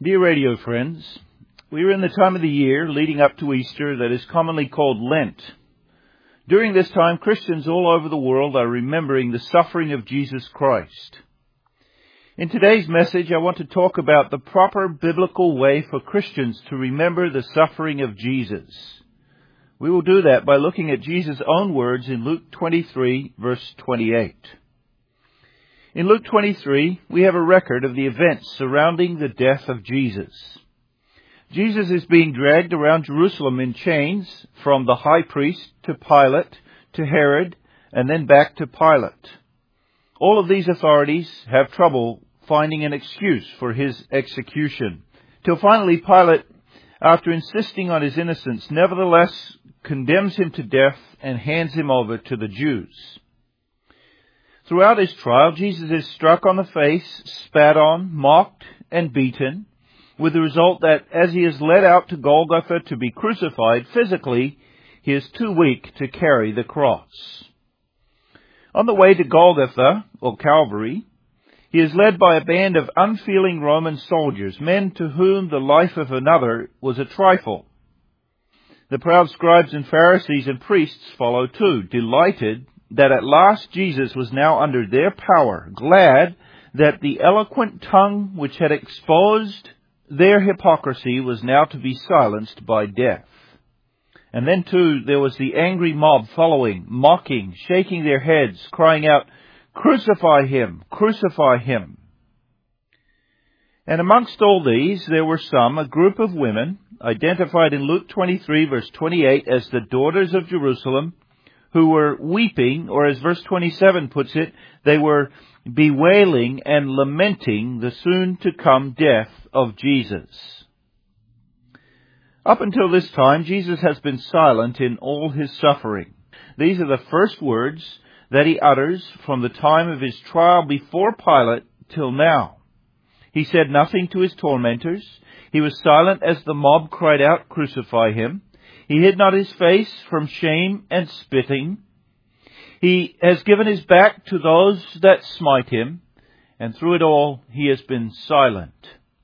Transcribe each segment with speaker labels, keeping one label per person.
Speaker 1: Dear radio friends, we are in the time of the year leading up to Easter that is commonly called Lent. During this time, Christians all over the world are remembering the suffering of Jesus Christ. In today's message, I want to talk about the proper biblical way for Christians to remember the suffering of Jesus. We will do that by looking at Jesus' own words in Luke 23, verse 28. In Luke 23, we have a record of the events surrounding the death of Jesus. Jesus is being dragged around Jerusalem in chains from the high priest to Pilate to Herod and then back to Pilate. All of these authorities have trouble finding an excuse for his execution, till finally Pilate, after insisting on his innocence, nevertheless condemns him to death and hands him over to the Jews. Throughout his trial, Jesus is struck on the face, spat on, mocked, and beaten, with the result that as he is led out to Golgotha to be crucified, physically, he is too weak to carry the cross. On the way to Golgotha, or Calvary, he is led by a band of unfeeling Roman soldiers, men to whom the life of another was a trifle. The proud scribes and Pharisees and priests follow too, delighted that at last Jesus was now under their power, glad that the eloquent tongue which had exposed their hypocrisy was now to be silenced by death. And then too there was the angry mob following, mocking, shaking their heads, crying out, "Crucify him! Crucify him!" And amongst all these there were a group of women, identified in Luke 23 verse 28 as the daughters of Jerusalem, who were weeping, or as verse 27 puts it, they were bewailing and lamenting the soon-to-come death of Jesus. Up until this time, Jesus has been silent in all his suffering. These are the first words that he utters from the time of his trial before Pilate till now. He said nothing to his tormentors. He was silent as the mob cried out, "Crucify him." He hid not his face from shame and spitting. He has given his back to those that smite him, and through it all he has been silent.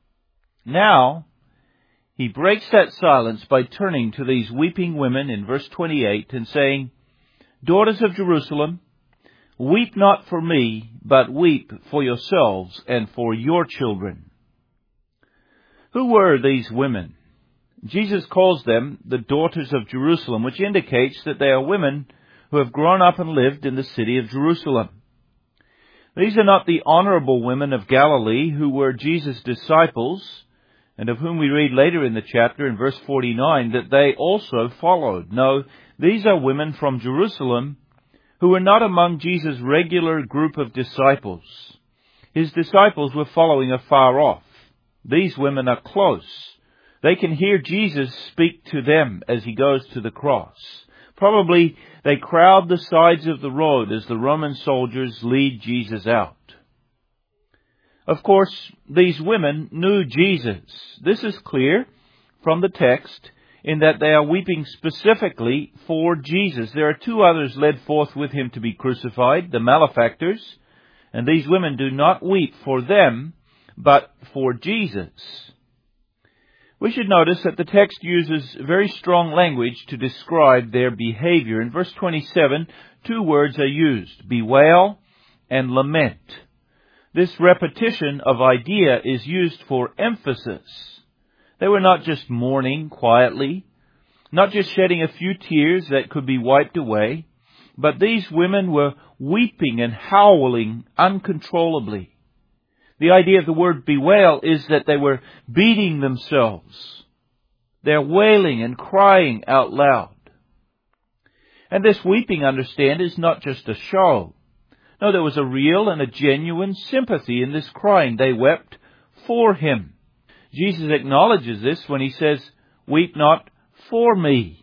Speaker 1: Now, he breaks that silence by turning to these weeping women in verse 28 and saying, "Daughters of Jerusalem, weep not for me, but weep for yourselves and for your children." Who were these women? Jesus calls them the daughters of Jerusalem, which indicates that they are women who have grown up and lived in the city of Jerusalem. These are not the honorable women of Galilee who were Jesus' disciples, and of whom we read later in the chapter in verse 49 that they also followed. No, these are women from Jerusalem who were not among Jesus' regular group of disciples. His disciples were following afar off. These women are close. They can hear Jesus speak to them as he goes to the cross. Probably they crowd the sides of the road as the Roman soldiers lead Jesus out. Of course, these women knew Jesus. This is clear from the text in that they are weeping specifically for Jesus. There are two others led forth with him to be crucified, the malefactors, and these women do not weep for them, but for Jesus. We should notice that the text uses very strong language to describe their behavior. In verse 27, two words are used, bewail and lament. This repetition of idea is used for emphasis. They were not just mourning quietly, not just shedding a few tears that could be wiped away, but these women were weeping and howling uncontrollably. The idea of the word bewail is that they were beating themselves. They're wailing and crying out loud. And this weeping, understand, is not just a show. No, there was a real and a genuine sympathy in this crying. They wept for him. Jesus acknowledges this when he says, "Weep not for me."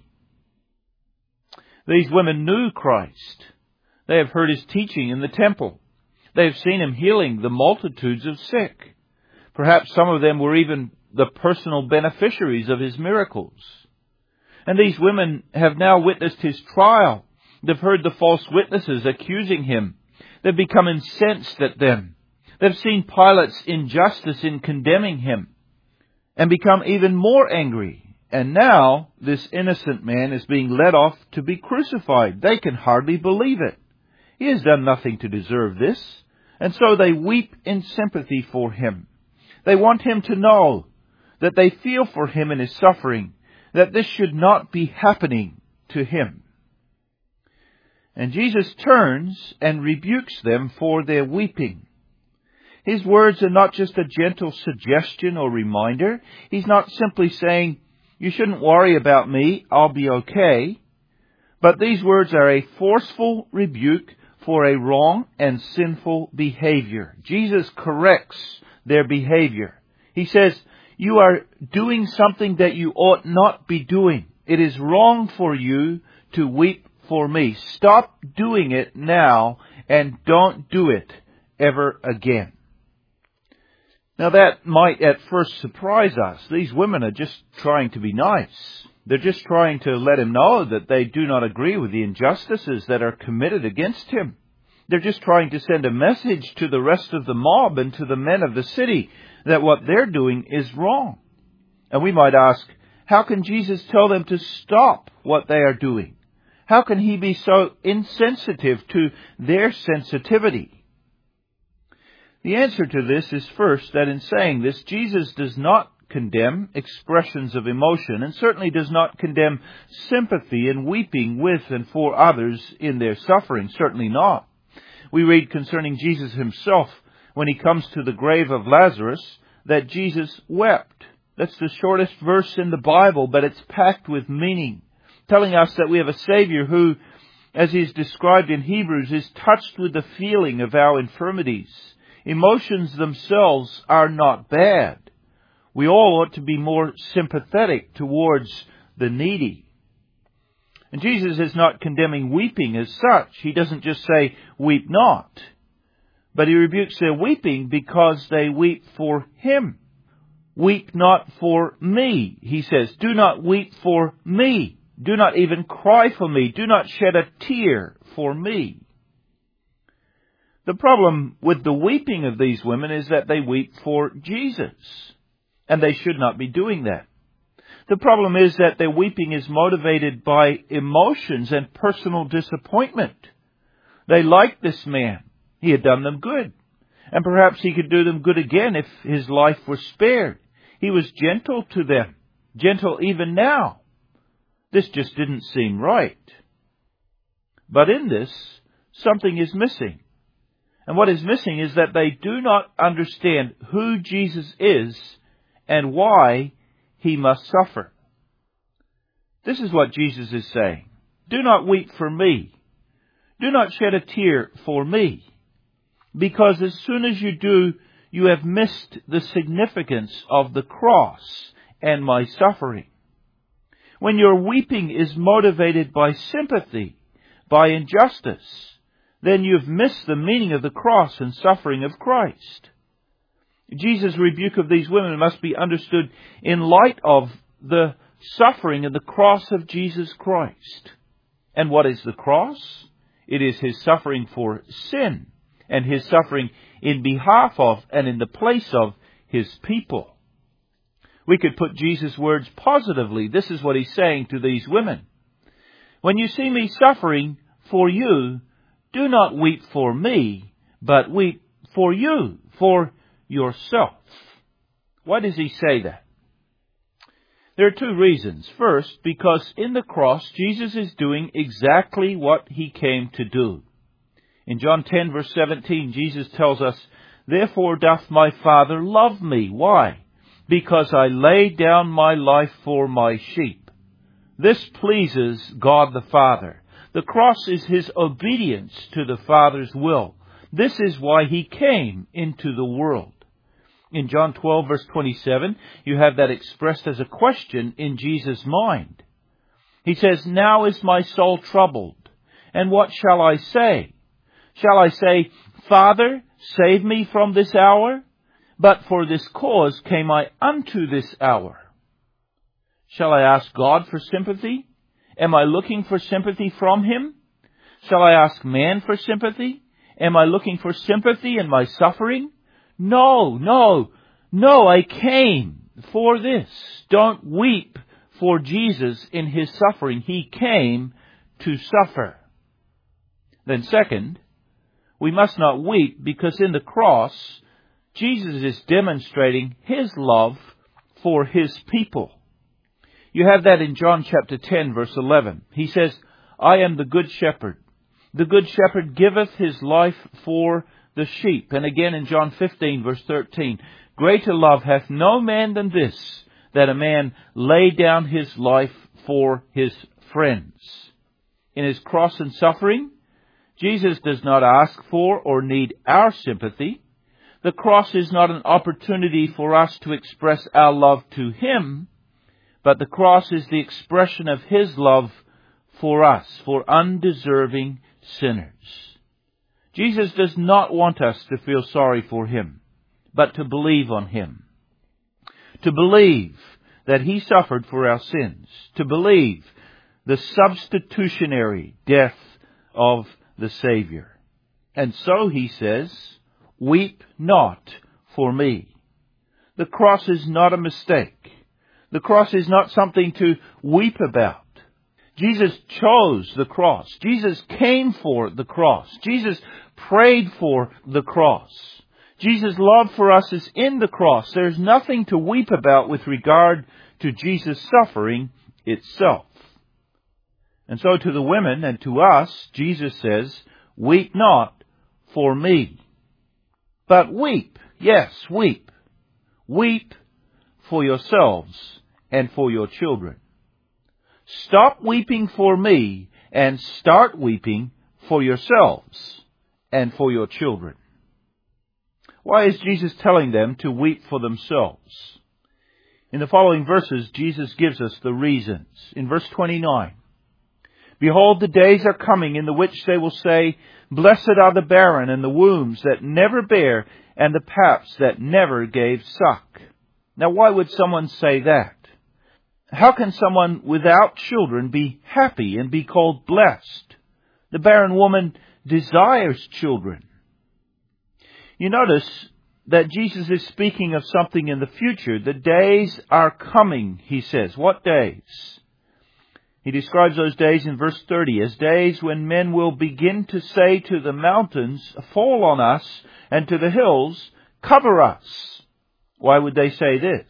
Speaker 1: These women knew Christ. They have heard his teaching in the temple. They have seen him healing the multitudes of sick. Perhaps some of them were even the personal beneficiaries of his miracles. And these women have now witnessed his trial. They've heard the false witnesses accusing him. They've become incensed at them. They've seen Pilate's injustice in condemning him. and become even more angry. And now this innocent man is being led off to be crucified. They can hardly believe it. He has done nothing to deserve this. And so they weep in sympathy for him. They want him to know that they feel for him in his suffering, that this should not be happening to him. And Jesus turns and rebukes them for their weeping. His words are not just a gentle suggestion or reminder. He's not simply saying, "You shouldn't worry about me, I'll be okay." But these words are a forceful rebuke for a wrong and sinful behavior. Jesus corrects their behavior. He says, "You are doing something that you ought not be doing. It is wrong for you to weep for me. Stop doing it now and don't do it ever again." Now that might at first surprise us. These women are just trying to be nice. They're just trying to let him know that they do not agree with the injustices that are committed against him. They're just trying to send a message to the rest of the mob and to the men of the city that what they're doing is wrong. And we might ask, how can Jesus tell them to stop what they are doing? How can he be so insensitive to their sensitivity? The answer to this is first that in saying this, Jesus does not condemn expressions of emotion and certainly does not condemn sympathy and weeping with and for others in their suffering. Certainly not. We read concerning Jesus himself when he comes to the grave of Lazarus that Jesus wept. That's the shortest verse in the Bible, but it's packed with meaning, telling us that we have a Savior who, as he is described in Hebrews, is touched with the feeling of our infirmities. Emotions themselves are not bad. We all ought to be more sympathetic towards the needy. And Jesus is not condemning weeping as such. He doesn't just say, "Weep not." But he rebukes their weeping because they weep for him. "Weep not for me," he says. "Do not weep for me. Do not even cry for me. Do not shed a tear for me." The problem with the weeping of these women is that they weep for Jesus, and they should not be doing that. The problem is that their weeping is motivated by emotions and personal disappointment. They liked this man. He had done them good, and perhaps he could do them good again if his life were spared. He was gentle to them, gentle even now. This just didn't seem right. But in this, something is missing. And what is missing is that they do not understand who Jesus is and why he must suffer. This is what Jesus is saying. Do not weep for me. Do not shed a tear for me. Because as soon as you do, you have missed the significance of the cross and my suffering. When your weeping is motivated by sympathy, by injustice, then you've missed the meaning of the cross and suffering of Christ. Jesus' rebuke of these women must be understood in light of the suffering and the cross of Jesus Christ. And what is the cross? It is his suffering for sin and his suffering in behalf of and in the place of his people. We could put Jesus' words positively. This is what he's saying to these women. When you see me suffering for you, do not weep for me, but weep for you, for yourself. Why does he say that? There are two reasons. First, because in the cross, Jesus is doing exactly what he came to do. In John 10, verse 17, Jesus tells us, "Therefore doth my Father love me." Why? "Because I lay down my life for my sheep." This pleases God the Father. The cross is his obedience to the Father's will. This is why he came into the world. In John 12, verse 27, you have that expressed as a question in Jesus' mind. He says, "Now is my soul troubled, and what shall I say? Shall I say, Father, save me from this hour? But for this cause came I unto this hour. Shall I ask God for sympathy? Am I looking for sympathy from him? Shall I ask man for sympathy? Am I looking for sympathy in my suffering? No, I came for this. Don't weep for Jesus in His suffering. He came to suffer. Then second, we must not weep because in the cross, Jesus is demonstrating His love for His people. You have that in John chapter 10, verse 11. He says, I am the good shepherd. The good shepherd giveth his life for the sheep. And again in John 15, verse 13, greater love hath no man than this, that a man lay down his life for his friends. In His cross and suffering, Jesus does not ask for or need our sympathy. The cross is not an opportunity for us to express our love to Him, but the cross is the expression of His love for us, for undeserving sinners. Jesus does not want us to feel sorry for Him, but to believe on Him. To believe that He suffered for our sins. To believe the substitutionary death of the Savior. And so He says, weep not for me. The cross is not a mistake. The cross is not something to weep about. Jesus chose the cross. Jesus came for the cross. Jesus prayed for the cross. Jesus' love for us is in the cross. There's nothing to weep about with regard to Jesus' suffering itself. And so to the women and to us, Jesus says, weep not for me. But weep, yes, weep. Weep for yourselves and for your children. Stop weeping for me and start weeping for yourselves and for your children. Why is Jesus telling them to weep for themselves? In the following verses, Jesus gives us the reasons. In verse 29, behold, the days are coming in the which they will say, blessed are the barren and the wombs that never bare and the paps that never gave suck. Now, why would someone say that? How can someone without children be happy and be called blessed? The barren woman desires children. You notice that Jesus is speaking of something in the future. The days are coming, He says. What days? He describes those days in verse 30 as days when men will begin to say to the mountains, fall on us, and to the hills, cover us. Why would they say this?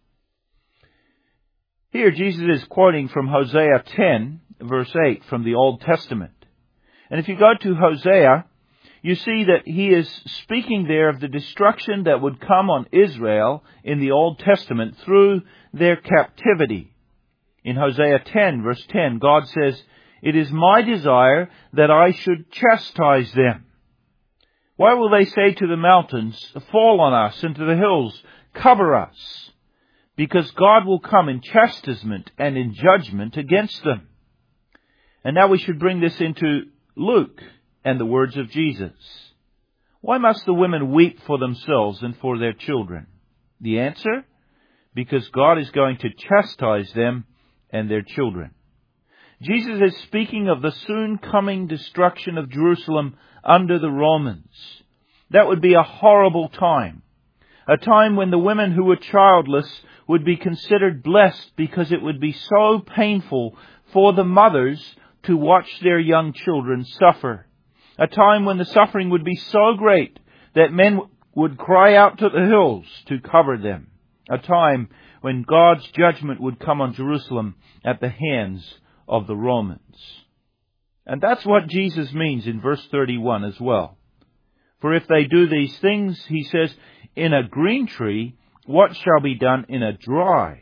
Speaker 1: Here Jesus is quoting from Hosea 10, verse 8 from the Old Testament. And if you go to Hosea, you see that he is speaking there of the destruction that would come on Israel in the Old Testament through their captivity. In Hosea 10, verse 10, God says, it is my desire that I should chastise them. Why will they say to the mountains, fall on us, and to the hills, cover us? Because God will come in chastisement and in judgment against them. And now we should bring this into Luke and the words of Jesus. Why must the women weep for themselves and for their children? The answer? Because God is going to chastise them and their children. Jesus is speaking of the soon coming destruction of Jerusalem under the Romans. That would be a horrible time. A time when the women who were childless would be considered blessed because it would be so painful for the mothers to watch their young children suffer. A time when the suffering would be so great that men would cry out to the hills to cover them. A time when God's judgment would come on Jerusalem at the hands of the Romans. And that's what Jesus means in verse 31 as well. For if they do these things, He says, in a green tree, what shall be done in a dry?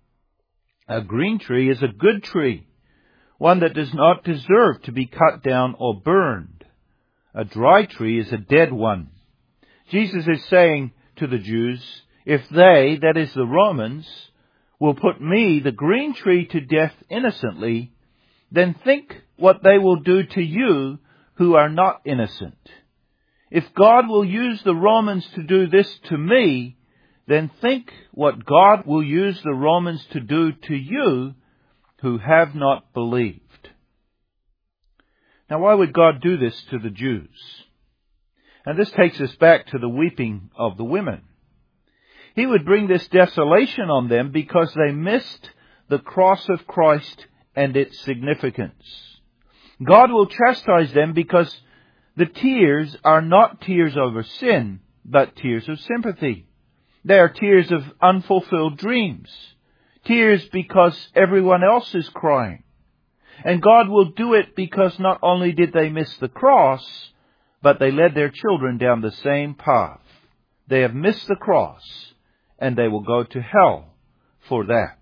Speaker 1: A green tree is a good tree, one that does not deserve to be cut down or burned. A dry tree is a dead one. Jesus is saying to the Jews, if they, that is the Romans, will put me, the green tree, to death innocently, then think what they will do to you who are not innocent. If God will use the Romans to do this to me, then think what God will use the Romans to do to you who have not believed. Now, why would God do this to the Jews? And this takes us back to the weeping of the women. He would bring this desolation on them because they missed the cross of Christ and its significance. God will chastise them because the tears are not tears over sin, but tears of sympathy. They are tears of unfulfilled dreams. Tears because everyone else is crying. And God will do it because not only did they miss the cross, but they led their children down the same path. They have missed the cross, and they will go to hell for that.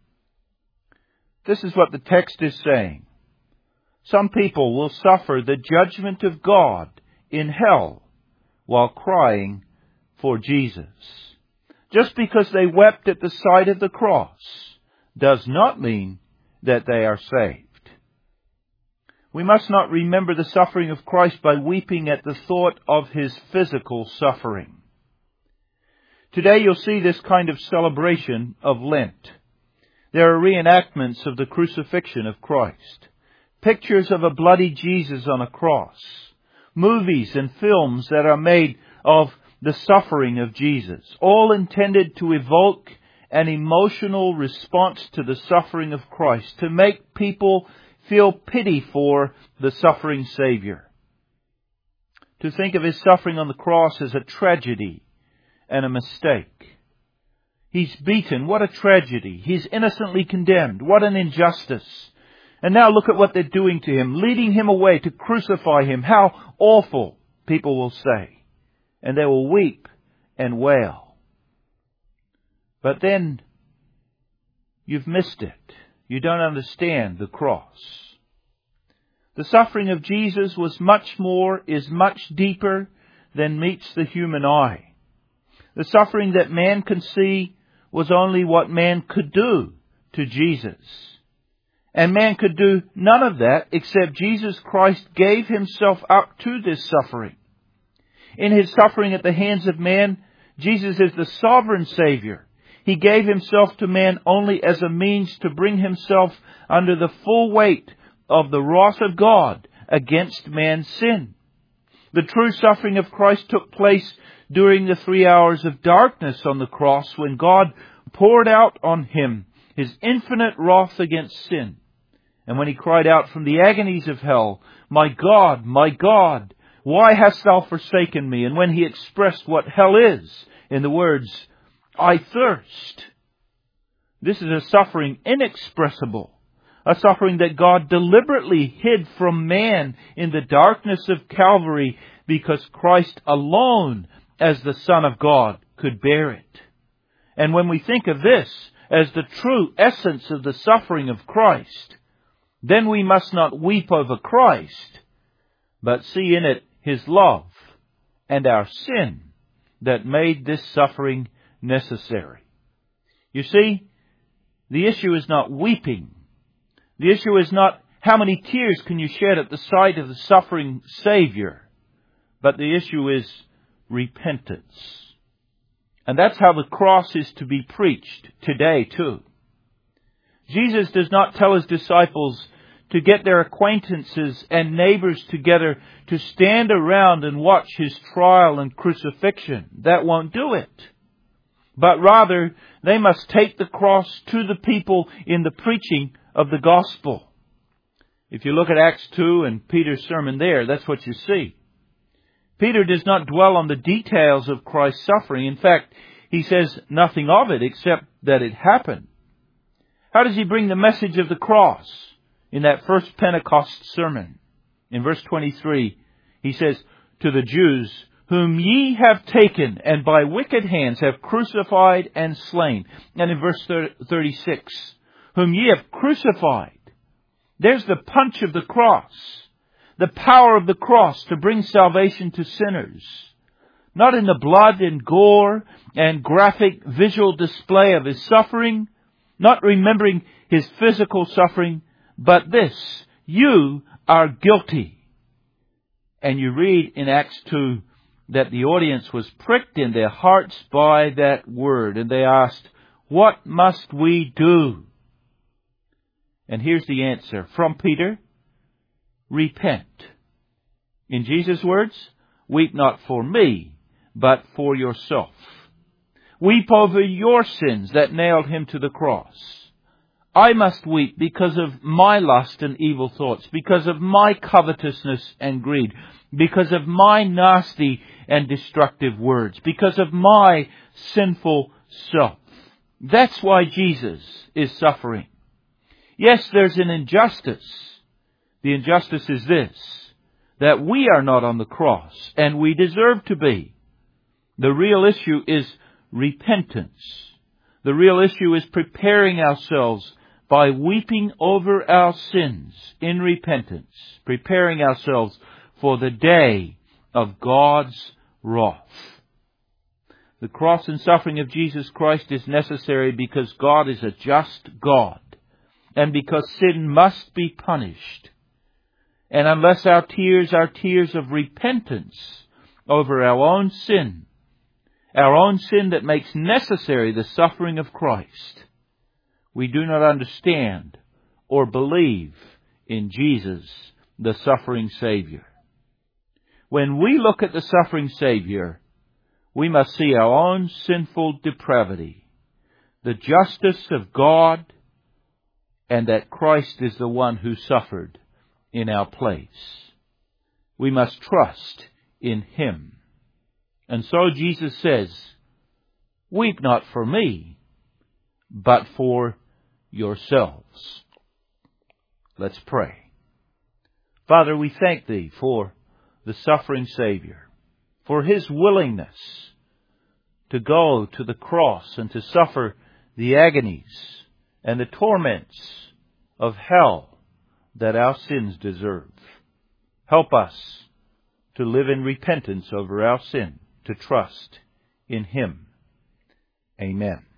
Speaker 1: This is what the text is saying. Some people will suffer the judgment of God in hell while crying for Jesus. Just because they wept at the sight of the cross does not mean that they are saved. We must not remember the suffering of Christ by weeping at the thought of His physical suffering. Today you'll see this kind of celebration of Lent. There are reenactments of the crucifixion of Christ, pictures of a bloody Jesus on a cross, movies and films that are made of the suffering of Jesus, all intended to evoke an emotional response to the suffering of Christ, to make people feel pity for the suffering Savior. To think of His suffering on the cross as a tragedy and a mistake. He's beaten. What a tragedy. He's innocently condemned. What an injustice. And now look at what they're doing to Him, leading Him away to crucify Him. How awful, people will say. And they will weep and wail. But then, you've missed it. You don't understand the cross. The suffering of Jesus is much deeper than meets the human eye. The suffering that man can see was only what man could do to Jesus. And man could do none of that except Jesus Christ gave Himself up to this suffering. In His suffering at the hands of man, Jesus is the sovereign Savior. He gave Himself to man only as a means to bring Himself under the full weight of the wrath of God against man's sin. The true suffering of Christ took place during the 3 hours of darkness on the cross when God poured out on Him His infinite wrath against sin. And when He cried out from the agonies of hell, my God, why hast Thou forsaken me?" And when He expressed what hell is in the words, "I thirst." This is a suffering inexpressible, a suffering that God deliberately hid from man in the darkness of Calvary because Christ alone, as the Son of God, could bear it. And when we think of this as the true essence of the suffering of Christ, then we must not weep over Christ, but see in it His love and our sin that made this suffering necessary. You see, the issue is not weeping. The issue is not how many tears can you shed at the sight of the suffering Savior, but the issue is repentance. And that's how the cross is to be preached today too. Jesus does not tell His disciples to get their acquaintances and neighbors together to stand around and watch His trial and crucifixion. That won't do it. But rather, they must take the cross to the people in the preaching of the gospel. If you look at Acts 2 and Peter's sermon there, that's what you see. Peter does not dwell on the details of Christ's suffering. In fact, he says nothing of it except that it happened. How does he bring the message of the cross in that first Pentecost sermon? In verse 23, he says, "To the Jews, whom ye have taken and by wicked hands have crucified and slain." And in verse 36, "whom ye have crucified." There's the punch of the cross. The power of the cross to bring salvation to sinners. Not in the blood and gore and graphic visual display of His suffering, not remembering His physical suffering, but this: you are guilty. And you read in Acts 2 that the audience was pricked in their hearts by that word. And they asked, "What must we do?" And here's the answer from Peter: repent. In Jesus' words, weep not for me, but for yourself. Weep over your sins that nailed Him to the cross. I must weep because of my lust and evil thoughts, because of my covetousness and greed, because of my nasty and destructive words, because of my sinful self. That's why Jesus is suffering. Yes, there's an injustice. The injustice is this, that we are not on the cross, and we deserve to be. The real issue is repentance. The real issue is preparing ourselves by weeping over our sins in repentance, preparing ourselves for the day of God's wrath. The cross and suffering of Jesus Christ is necessary because God is a just God, and because sin must be punished. And unless our tears are tears of repentance over our own sin that makes necessary the suffering of Christ, we do not understand or believe in Jesus, the suffering Savior. When we look at the suffering Savior, we must see our own sinful depravity, the justice of God, and that Christ is the one who suffered in our place. We must trust in Him. And so Jesus says, weep not for me, but for yourselves. Let's pray. Father, we thank Thee for the suffering Savior, for His willingness to go to the cross and to suffer the agonies and the torments of hell that our sins deserve. Help us to live in repentance over our sin, to trust in Him. Amen.